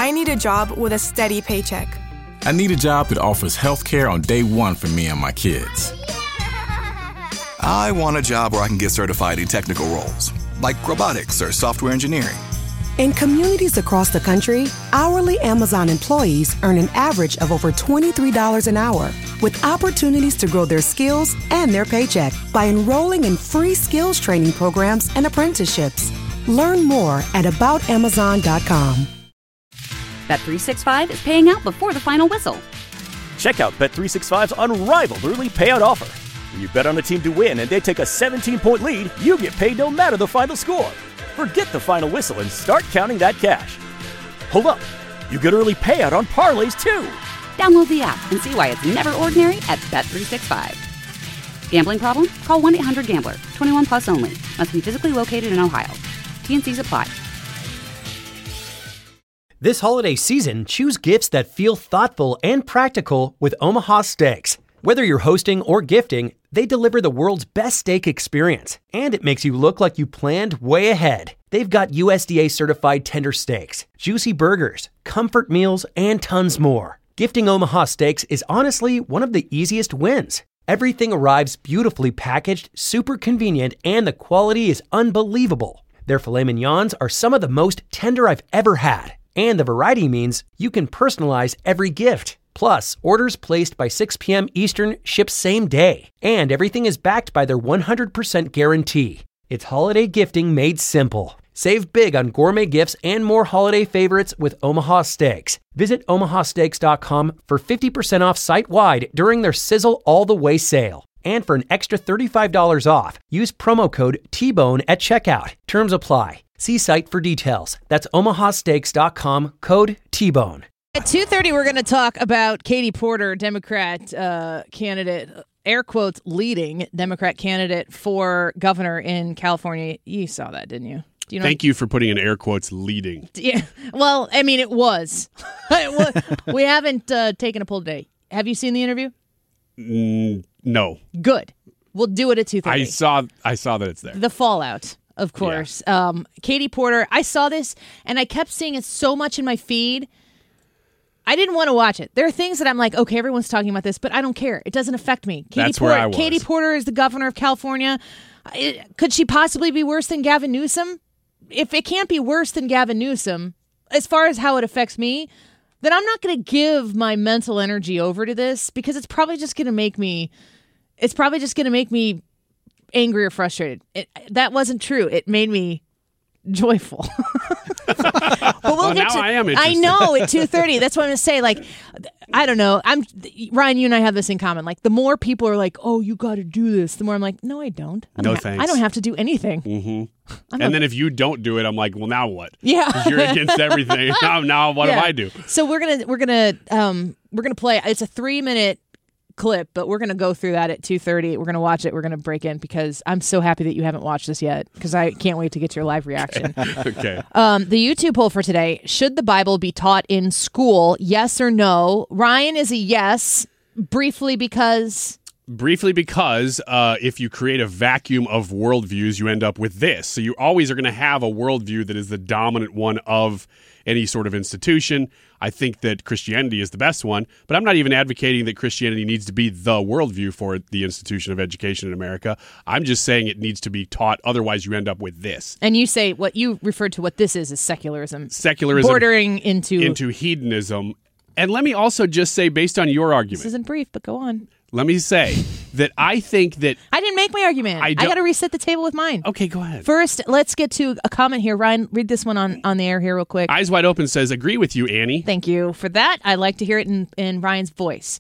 I need a job with a steady paycheck. I need a job that offers health care on day one for me and my kids. I want a job where I can get certified in technical roles, like robotics or software engineering. In communities across the country, hourly Amazon employees earn an average of over $23 an hour, with opportunities to grow their skills and their paycheck by enrolling in free skills training programs and apprenticeships. Learn more at aboutamazon.com. Bet365 is paying out before the final whistle. Check out Bet365's unrivaled early payout offer. When you bet on a team to win and they take a 17-point lead, you get paid no matter the final score. Forget the final whistle and start counting that cash. Hold up. You get early payout on parlays, too. Download the app and see why it's never ordinary at Bet365. Gambling problem? Call 1-800-GAMBLER. 21 plus only. Must be physically located in Ohio. T&Cs apply. This holiday season, choose gifts that feel thoughtful and practical with Omaha Steaks. Whether you're hosting or gifting, they deliver the world's best steak experience, and it makes you look like you planned way ahead. They've got USDA certified tender steaks, juicy burgers, comfort meals, and tons more. Gifting Omaha Steaks is honestly one of the easiest wins. Everything arrives beautifully packaged, super convenient, and the quality is unbelievable. Their filet mignons are some of the most tender I've ever had, and the variety means you can personalize every gift. Plus, orders placed by 6 p.m. Eastern ship same day, and everything is backed by their 100% guarantee. It's holiday gifting made simple. Save big on gourmet gifts and more holiday favorites with Omaha Steaks. Visit omahasteaks.com for 50% off site-wide during their Sizzle All the Way sale. And for an extra $35 off, use promo code TBONE at checkout. Terms apply. See site for details. That's omahasteaks.com, code TBONE. At 2:30, we're going to talk about Katie Porter, Democrat candidate, air quotes, leading Democrat candidate for governor in California. You saw that, didn't you? Do you know? Thank you for putting in air quotes leading. Yeah. Well, I mean, it was. We haven't taken a poll today. Have you seen the interview? No. Good. We'll do it at 2:30. I saw that it's there. The fallout, of course. Yeah. Katie Porter, I saw this, and I kept seeing it so much in my feed. I didn't want to watch it. There are things that I'm like, okay, everyone's talking about this, but I don't care. It doesn't affect me. That's where I was. Katie Porter is the governor of California. Could she possibly be worse than Gavin Newsom? If it can't be worse than Gavin Newsom, as far as how it affects me, then I'm not going to give my mental energy over to this because it's probably just going to make me angry or frustrated. That wasn't true. It made me joyful. But we'll get now to, I am interested. I know at 2:30. That's what I'm going to say. Like, I don't know. Ryan, you and I have this in common. Like, the more people are like, "Oh, you got to do this," the more I'm like, "No, I don't. Thanks. I don't have to do anything." Mm-hmm. And then if you don't do it, I'm like, "Well, now what?" Yeah, 'cause you're against everything. Now what do I do? So we're gonna play. It's a 3-minute clip, but we're going to go through that at 2:30. We're going to watch it. We're going to break in because I'm so happy that you haven't watched this yet because I can't wait to get your live reaction. Okay. The YouTube poll for today, should the Bible be taught in school? Yes or no? Ryan is a yes, briefly because if you create a vacuum of worldviews, you end up with this. So you always are going to have a worldview that is the dominant one of any sort of institution. I think that Christianity is the best one, but I'm not even advocating that Christianity needs to be the worldview for the institution of education in America. I'm just saying it needs to be taught. Otherwise, you end up with this. And you say what you referred to what this is secularism. Secularism. Bordering into hedonism. And let me also just say, based on your argument. This isn't brief, but go on. Let me say that I think that... I didn't make my argument. I got to reset the table with mine. Okay, go ahead. First, let's get to a comment here. Ryan, read this one on the air here real quick. Eyes Wide Open says, agree with you, Annie. Thank you for that. I like to hear it in Ryan's voice.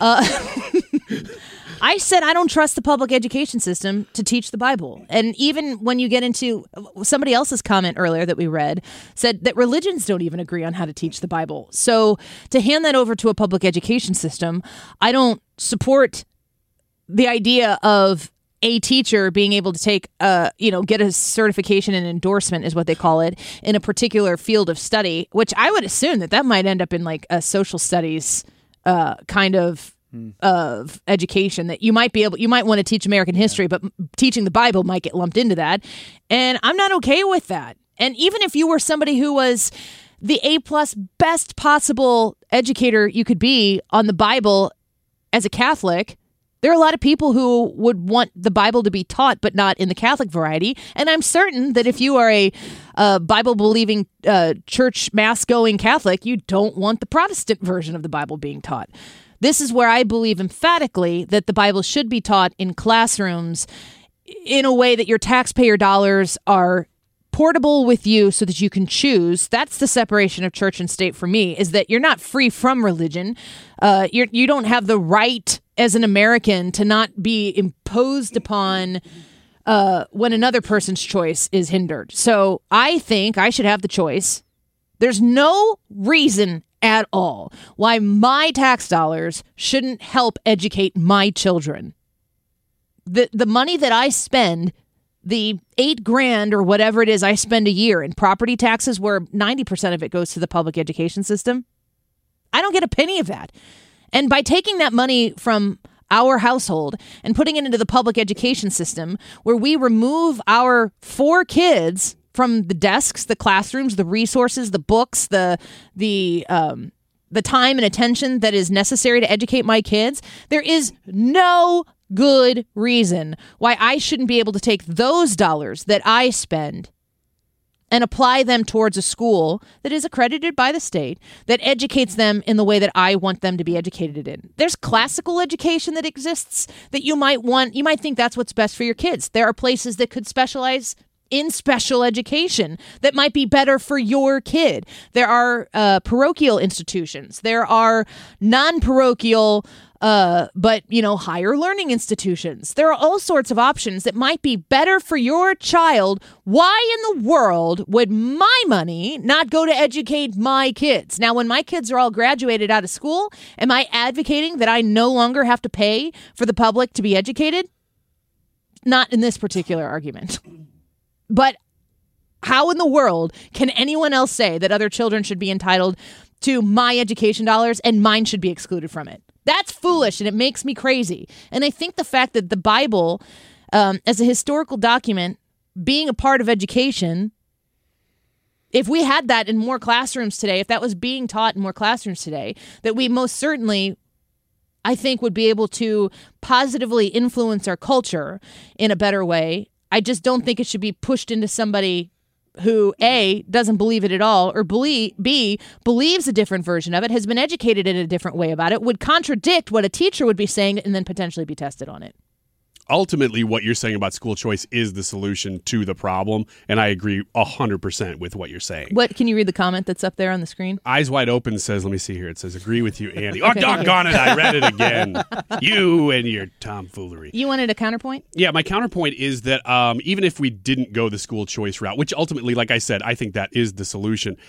I said I don't trust the public education system to teach the Bible. And even when you get into somebody else's comment earlier that we read said that religions don't even agree on how to teach the Bible. So to hand that over to a public education system, I don't support the idea of a teacher being able to take, get a certification and endorsement is what they call it in a particular field of study, which I would assume that might end up in like a social studies kind of education that you might want to teach American history, but teaching the Bible might get lumped into that. And I'm not okay with that. And even if you were somebody who was the A+ best possible educator you could be on the Bible as a Catholic. There are a lot of people who would want the Bible to be taught, but not in the Catholic variety. And I'm certain that if you are a Bible-believing, church mass-going Catholic, you don't want the Protestant version of the Bible being taught. This is where I believe emphatically that the Bible should be taught in classrooms in a way that your taxpayer dollars are portable with you so that you can choose. That's the separation of church and state for me, is that you're not free from religion. You don't have the right as an American to not be imposed upon when another person's choice is hindered. So I think I should have the choice. There's no reason at all why my tax dollars shouldn't help educate my children. The money that I spend, the $8,000 or whatever it is I spend a year in property taxes, where 90% of it goes to the public education system, I don't get a penny of that. And by taking that money from our household and putting it into the public education system, where we remove our 4 kids from the desks, the classrooms, the resources, the books, the time and attention that is necessary to educate my kids, there is no good reason why I shouldn't be able to take those dollars that I spend and apply them towards a school that is accredited by the state, that educates them in the way that I want them to be educated in. There's classical education that exists that you might want. You might think that's what's best for your kids. There are places that could specialize in special education that might be better for your kid. There are parochial institutions. There are non-parochial but, higher learning institutions. There are all sorts of options that might be better for your child. Why in the world would my money not go to educate my kids? Now, when my kids are all graduated out of school, am I advocating that I no longer have to pay for the public to be educated? Not in this particular argument. But how in the world can anyone else say that other children should be entitled to my education dollars and mine should be excluded from it? That's foolish, and it makes me crazy. And I think the fact that the Bible, as a historical document, being a part of education, if we had that in more classrooms today, if that was being taught in more classrooms today, that we most certainly, I think, would be able to positively influence our culture in a better way. I just don't think it should be pushed into somebody who, A, doesn't believe it at all, or B, believes a different version of it, has been educated in a different way about it, would contradict what a teacher would be saying, and then potentially be tested on it. Ultimately, what you're saying about school choice is the solution to the problem, and I agree 100% with what you're saying. What can you read the comment that's up there on the screen? Eyes Wide Open says, let me see here. It says, agree with you, Andy. Oh, doggone it. I read it again. You and your tomfoolery. You wanted a counterpoint? Yeah, my counterpoint is that even if we didn't go the school choice route, which ultimately, like I said, I think that is the solution.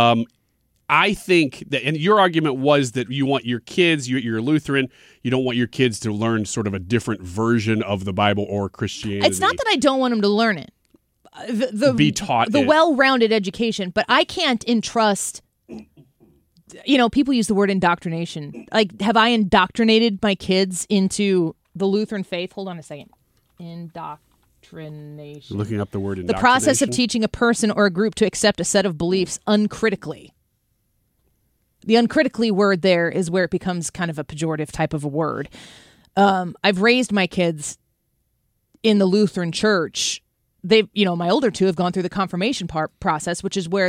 I think that, and your argument was that you want your kids, you're Lutheran, you don't want your kids to learn sort of a different version of the Bible or Christianity. It's not that I don't want them to learn it. Be taught the well-rounded education, but I can't entrust, people use the word indoctrination. Like, have I indoctrinated my kids into the Lutheran faith? Hold on a second. Indoctrination. Looking up the word indoctrination. The process of teaching a person or a group to accept a set of beliefs uncritically. The uncritically word there is where it becomes kind of a pejorative type of a word. I've raised my kids in the Lutheran church. They've, my older two have gone through the confirmation process, which is where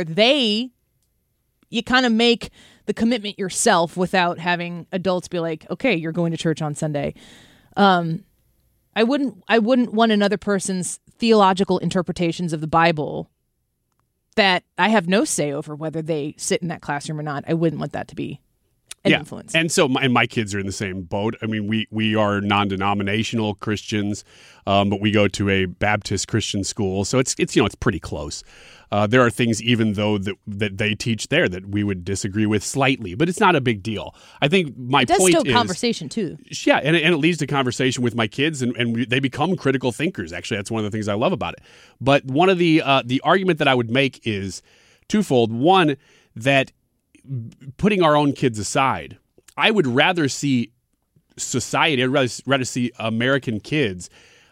you kind of make the commitment yourself without having adults be like, okay, you're going to church on Sunday. I wouldn't want another person's theological interpretations of the Bible that I have no say over whether they sit in that classroom or not. I wouldn't want that to be an influence. And so my kids are in the same boat. I mean, we are non-denominational Christians, but we go to a Baptist Christian school, so it's pretty close. There are things, even though that they teach there, that we would disagree with slightly, but it's not a big deal. I think my point is... It does stoke conversation, too. Yeah, and it leads to conversation with my kids, and they become critical thinkers. Actually, that's one of the things I love about it. But one of the argument that I would make is twofold. One, that putting our own kids aside, I would rather see society, I'd rather see American kids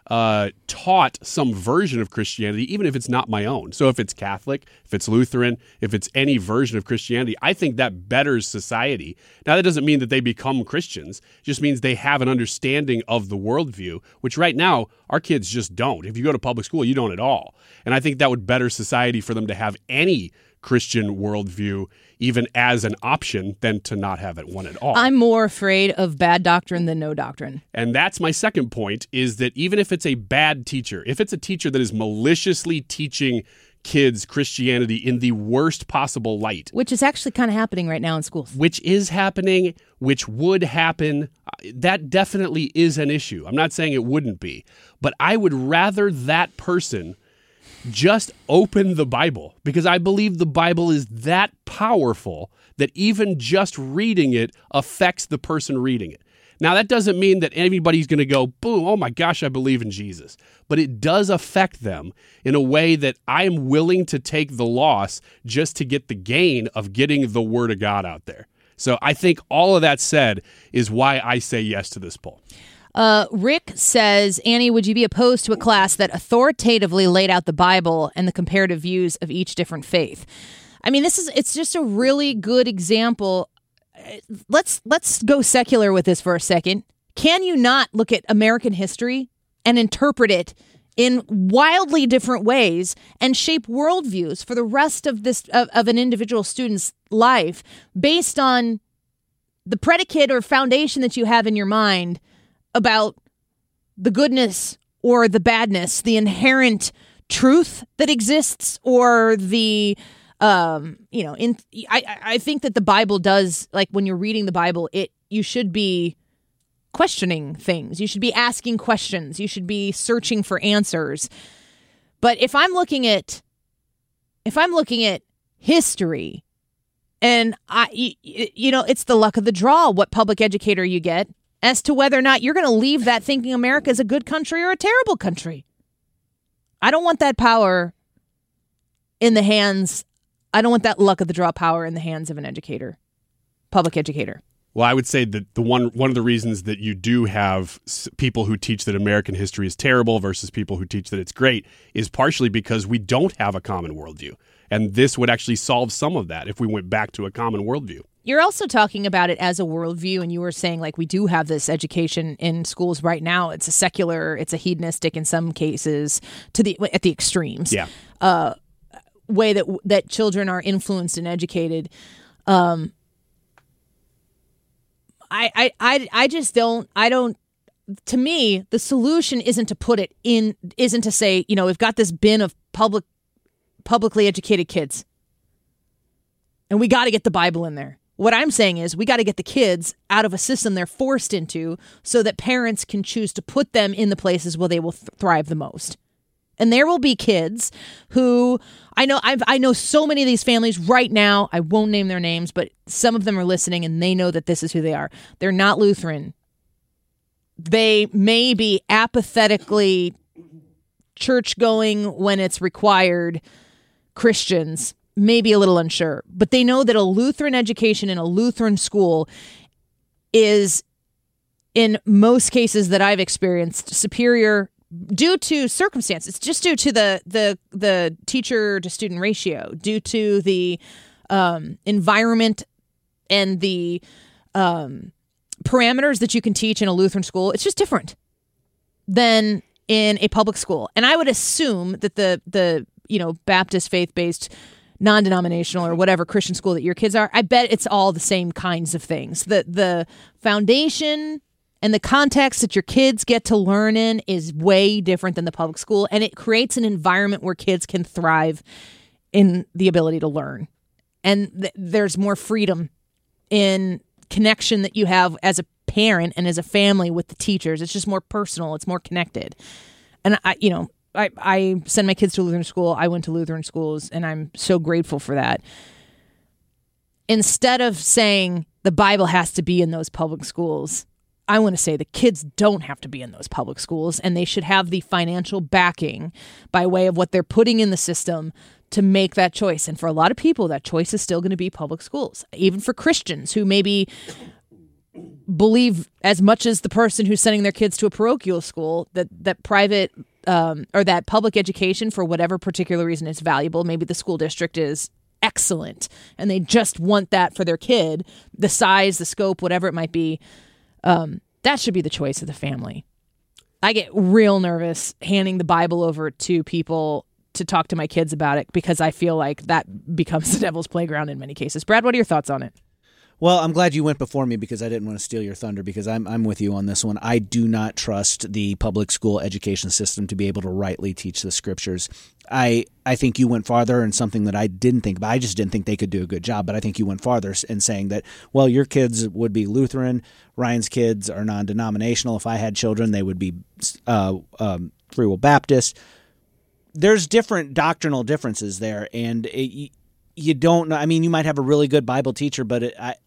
taught some version of Christianity, even if it's not my own. So if it's Catholic, if it's Lutheran, if it's any version of Christianity, I think that betters society. Now, that doesn't mean that they become Christians. It just means they have an understanding of the worldview, which right now our kids just don't. If you go to public school, you don't at all. And I think that would better society for them to have any Christian worldview, even as an option, than to not have it one at all. I'm more afraid of bad doctrine than no doctrine. And that's my second point, is that even if it's a bad teacher, if it's a teacher that is maliciously teaching kids Christianity in the worst possible light, which is actually kind of happening right now in schools. Which is happening, which would happen, that definitely is an issue. I'm not saying it wouldn't be, but I would rather that person just open the Bible, because I believe the Bible is that powerful that even just reading it affects the person reading it. Now, that doesn't mean that anybody's going to go, boom, oh my gosh, I believe in Jesus. But it does affect them in a way that I am willing to take the loss just to get the gain of getting the Word of God out there. So I think all of that said is why I say yes to this poll. Rick says, Annie, would you be opposed to a class that authoritatively laid out the Bible and the comparative views of each different faith? I mean, it's just a really good example. Let's go secular with this for a second. Can you not look at American history and interpret it in wildly different ways and shape worldviews for the rest of of an individual student's life based on the predicate or foundation that you have in your mind about the goodness or the badness, the inherent truth that exists, or the, I think that the Bible does, like when you're reading the Bible, you should be questioning things. You should be asking questions. You should be searching for answers. But if I'm looking at history, and it's the luck of the draw, what public educator you get, as to whether or not you're going to leave that thinking America is a good country or a terrible country. I don't want that power in the hands. I don't want that luck of the draw power in the hands of an educator, public educator. Well, I would say that one of the reasons that you do have people who teach that American history is terrible versus people who teach that it's great is partially because we don't have a common worldview. And this would actually solve some of that if we went back to a common worldview. You're also talking about it as a worldview, and you were saying, like, we do have this education in schools right now. It's a secular, it's a hedonistic in some cases, at the extremes. Yeah. Way that children are influenced and educated. I just don't. To me, the solution isn't to say, we've got this bin of publicly educated kids, and we got to get the Bible in there. What I'm saying is we got to get the kids out of a system they're forced into so that parents can choose to put them in the places where they will thrive the most. And there will be kids who I know so many of these families right now. I won't name their names, but some of them are listening and they know that this is who they are. They're not Lutheran. They may be apathetically church going when it's required Christians, maybe a little unsure, but they know that a Lutheran education in a Lutheran school is, in most cases that I've experienced, superior due to circumstances, just due to the teacher to student ratio, due to the environment and the parameters that you can teach in a Lutheran school. It's just different than in a public school. And I would assume that the Baptist faith-based non-denominational or whatever Christian school that your kids are, I bet it's all the same kinds of things. The foundation and the context that your kids get to learn in is way different than the public school, and it creates an environment where kids can thrive in the ability to learn. And there's more freedom in connection that you have as a parent and as a family with the teachers. It's just more personal. It's more connected. And I send my kids to Lutheran school. I went to Lutheran schools, and I'm so grateful for that. Instead of saying the Bible has to be in those public schools, I want to say the kids don't have to be in those public schools, and they should have the financial backing by way of what they're putting in the system to make that choice. And for a lot of people, that choice is still going to be public schools, even for Christians who maybe believe as much as the person who's sending their kids to a parochial school that private or that public education, for whatever particular reason, is valuable. Maybe the school district is excellent and they just want that for their kid, the size, the scope, whatever it might be. That should be the choice of the family. I get real nervous handing the Bible over to people to talk to my kids about it because I feel like that becomes the devil's playground in many cases. Brad, what are your thoughts on it? Well, I'm glad you went before me because I didn't want to steal your thunder because I'm with you on this one. I do not trust the public school education system to be able to rightly teach the scriptures. I think you went farther in something that I didn't think about. I just didn't think they could do a good job, but I think you went farther in saying that, well, your kids would be Lutheran, Ryan's kids are non-denominational. If I had children, they would be Free Will Baptist. There's different doctrinal differences there, and you don't know. I mean, you might have a really good Bible teacher, but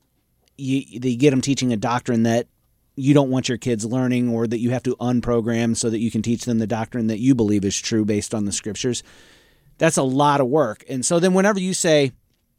they get them teaching a doctrine that you don't want your kids learning, or that you have to unprogram so that you can teach them the doctrine that you believe is true based on the scriptures. That's a lot of work. And so then whenever you say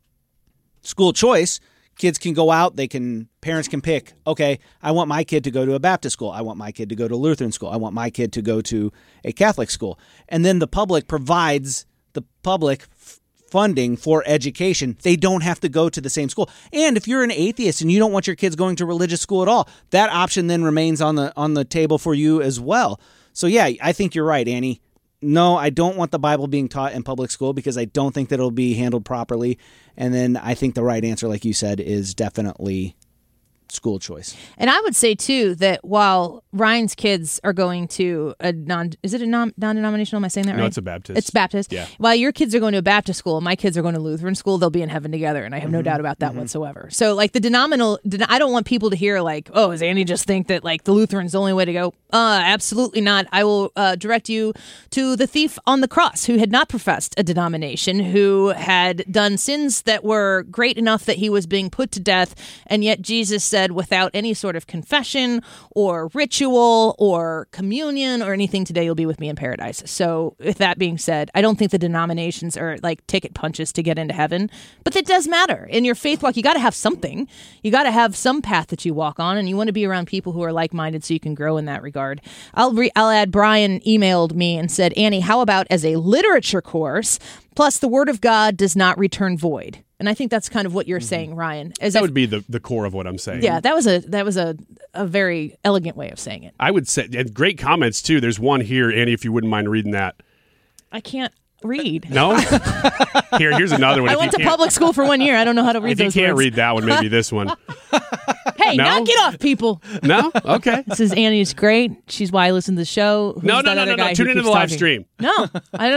school choice, kids can go out, parents can pick, okay, I want my kid to go to a Baptist school. I want my kid to go to a Lutheran school. I want my kid to go to a Catholic school. And then the public provides the public funding for education. They don't have to go to the same school. And if you're an atheist and you don't want your kids going to religious school at all, that option then remains on the table for you as well. So yeah, I think you're right, Annie. No, I don't want the Bible being taught in public school because I don't think that it'll be handled properly. And then I think the right answer, like you said, is definitely school choice. And I would say, too, that while Ryan's kids are going to a non-denominational? Am I saying that right? No, it's a Baptist. It's Baptist. Yeah. While your kids are going to a Baptist school, my kids are going to Lutheran school, they'll be in heaven together, and I have no doubt about that whatsoever. So, like, the I don't want people to hear, like, oh, does Annie just think that, like, the Lutheran's the only way to go? Absolutely not. I will direct you to the thief on the cross who had not professed a denomination, who had done sins that were great enough that he was being put to death, and yet Jesus said, without any sort of confession or ritual or communion or anything, today you'll be with me in paradise. So with that being said, I don't think the denominations are like ticket punches to get into heaven, but it does matter. In your faith walk, you got to have something. You got to have some path that you walk on, and you want to be around people who are like-minded so you can grow in that regard. I'll add, Brian emailed me and said, Annie, how about as a literature course, plus the Word of God does not return void? And I think that's kind of what you're saying, Ryan. That would be the core of what I'm saying. Yeah, that was a very elegant way of saying it. I would say, and great comments, too. There's one here, Annie, if you wouldn't mind reading that. I can't read. No? Here's another one. I went to public school for 1 year. I don't know how to read those words. If you can't read that one, maybe this one. Hey, knock it off, people. No? Okay. This is Annie's great. She's why I listen to the show. Who's No. Tune into the live talking? stream. No,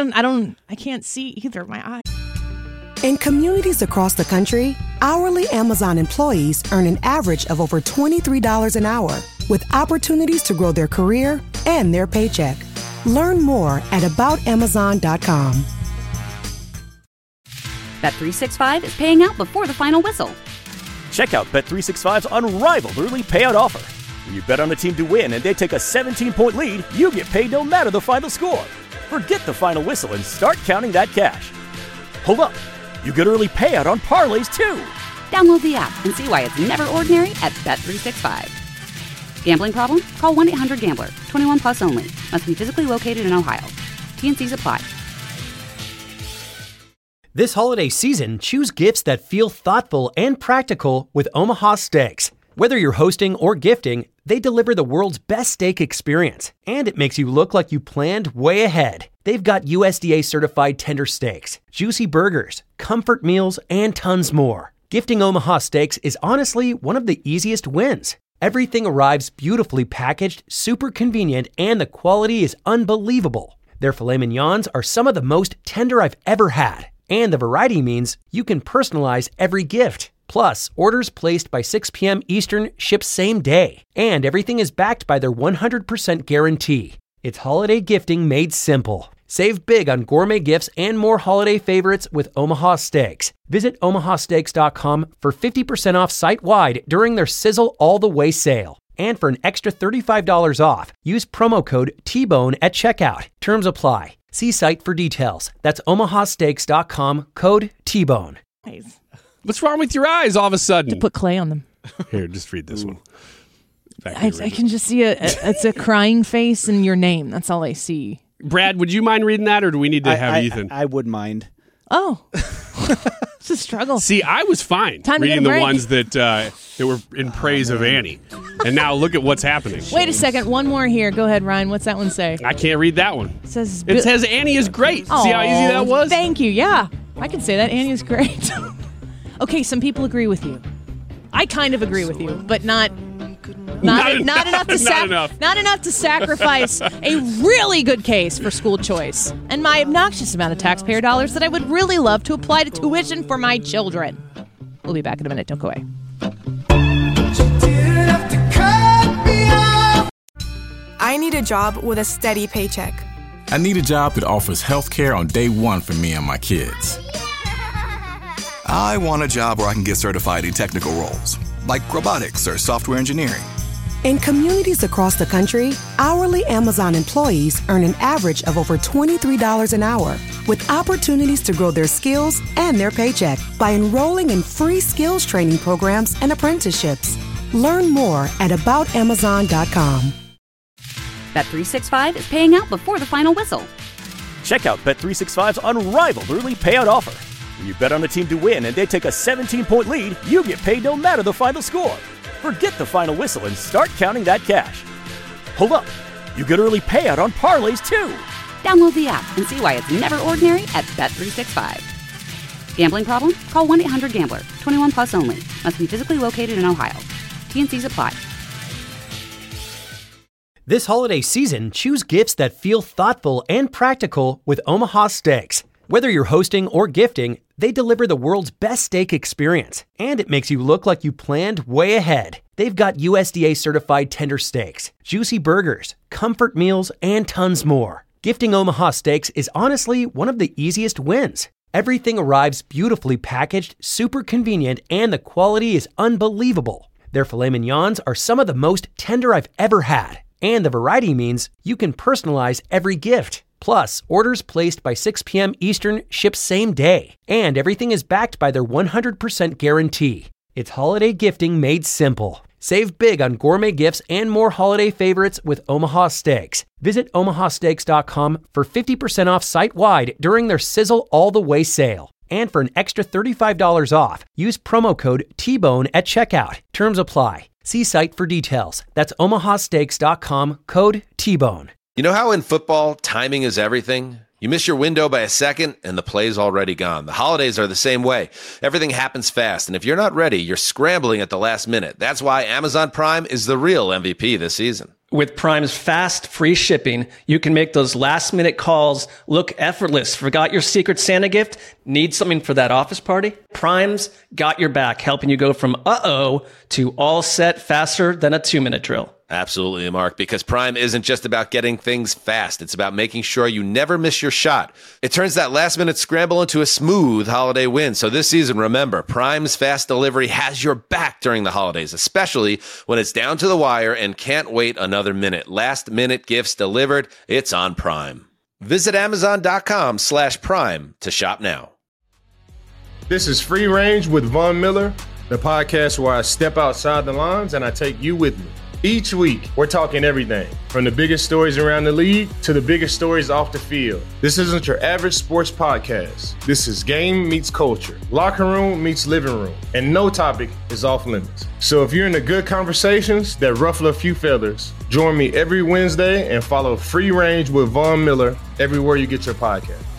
I can't see either. My eyes. In communities across the country, hourly Amazon employees earn an average of over $23 an hour, with opportunities to grow their career and their paycheck. Learn more at aboutamazon.com. Bet365 is paying out before the final whistle. Check out Bet365's unrivaled early payout offer. When you bet on a team to win and they take a 17-point lead, you get paid no matter the final score. Forget the final whistle and start counting that cash. Hold up. You get early payout on parlays, too. Download the app and see why it's never ordinary at Bet365. Gambling problem? Call 1-800-GAMBLER. 21 plus only. Must be physically located in Ohio. T&Cs apply. This holiday season, choose gifts that feel thoughtful and practical with Omaha Steaks. Whether you're hosting or gifting, they deliver the world's best steak experience, and it makes you look like you planned way ahead. They've got USDA certified tender steaks, juicy burgers, comfort meals, and tons more. Gifting Omaha Steaks is honestly one of the easiest wins. Everything arrives beautifully packaged, super convenient, and the quality is unbelievable. Their filet mignons are some of the most tender I've ever had, and the variety means you can personalize every gift. Plus, orders placed by 6 p.m. Eastern ship same day, and everything is backed by their 100% guarantee. It's holiday gifting made simple. Save big on gourmet gifts and more holiday favorites with Omaha Steaks. Visit omahasteaks.com for 50% off site-wide during their Sizzle All the Way sale. And for an extra $35 off, use promo code TBONE at checkout. Terms apply. See site for details. That's omahasteaks.com, code TBONE. Nice. What's wrong with your eyes all of a sudden? To put clay on them. Here, just read this one. I can just see it's a crying face and your name. That's all I see. Brad, would you mind reading that, or do we need to have Ethan? I would mind. Oh, it's a struggle. See, I was fine reading the ones that were in praise of Annie. And now look at what's happening. Wait a second. One more here. Go ahead, Ryan. What's that one say? I can't read that one. It says Annie is great. See how easy that was? Thank you. Yeah, I can say that. Annie is great. Okay, some people agree with you. I kind of agree with you, but not enough to sacrifice a really good case for school choice and my obnoxious amount of taxpayer dollars that I would really love to apply to tuition for my children. We'll be back in a minute. Don't go away. I need a job with a steady paycheck. I need a job that offers health care on day one for me and my kids. I want a job where I can get certified in technical roles, like robotics or software engineering. In communities across the country, hourly Amazon employees earn an average of over $23 an hour, with opportunities to grow their skills and their paycheck by enrolling in free skills training programs and apprenticeships. Learn more at aboutamazon.com. Bet365 is paying out before the final whistle. Check out Bet365's unrivaled early payout offer. When you bet on a team to win and they take a 17-point lead, you get paid no matter the final score. Forget the final whistle and start counting that cash. Hold up. You get early payout on parlays, too. Download the app and see why it's never ordinary at Bet365. Gambling problem? Call 1-800-GAMBLER. 21 plus only. Must be physically located in Ohio. T&Cs apply. This holiday season, choose gifts that feel thoughtful and practical with Omaha Steaks. Whether you're hosting or gifting, they deliver the world's best steak experience, and it makes you look like you planned way ahead. They've got USDA certified tender steaks, juicy burgers, comfort meals, and tons more. Gifting Omaha Steaks is honestly one of the easiest wins. Everything arrives beautifully packaged, super convenient, and the quality is unbelievable. Their filet mignons are some of the most tender I've ever had, and the variety means you can personalize every gift. Plus, orders placed by 6 p.m. Eastern ship same day, and everything is backed by their 100% guarantee. It's holiday gifting made simple. Save big on gourmet gifts and more holiday favorites with Omaha Steaks. Visit omahasteaks.com for 50% off site-wide during their Sizzle All the Way sale. And for an extra $35 off, use promo code TBONE at checkout. Terms apply. See site for details. That's omahasteaks.com, code TBONE. You know how in football, timing is everything? You miss your window by a second, and the play's already gone. The holidays are the same way. Everything happens fast, and if you're not ready, you're scrambling at the last minute. That's why Amazon Prime is the real MVP this season. With Prime's fast, free shipping, you can make those last-minute calls look effortless. Forgot your Secret Santa gift? Need something for that office party? Prime's got your back, helping you go from uh-oh to all set faster than a 2-minute drill. Absolutely, Mark, because Prime isn't just about getting things fast. It's about making sure you never miss your shot. It turns that last-minute scramble into a smooth holiday win. So this season, remember, Prime's fast delivery has your back during the holidays, especially when it's down to the wire and can't wait another minute. Last-minute gifts delivered, it's on Prime. Visit Amazon.com/Prime to shop now. This is Free Range with Von Miller, the podcast where I step outside the lines and I take you with me. Each week, we're talking everything, from the biggest stories around the league to the biggest stories off the field. This isn't your average sports podcast. This is game meets culture, locker room meets living room, and no topic is off limits. So if you're into good conversations that ruffle a few feathers, join me every Wednesday and follow Free Range with Von Miller everywhere you get your podcast.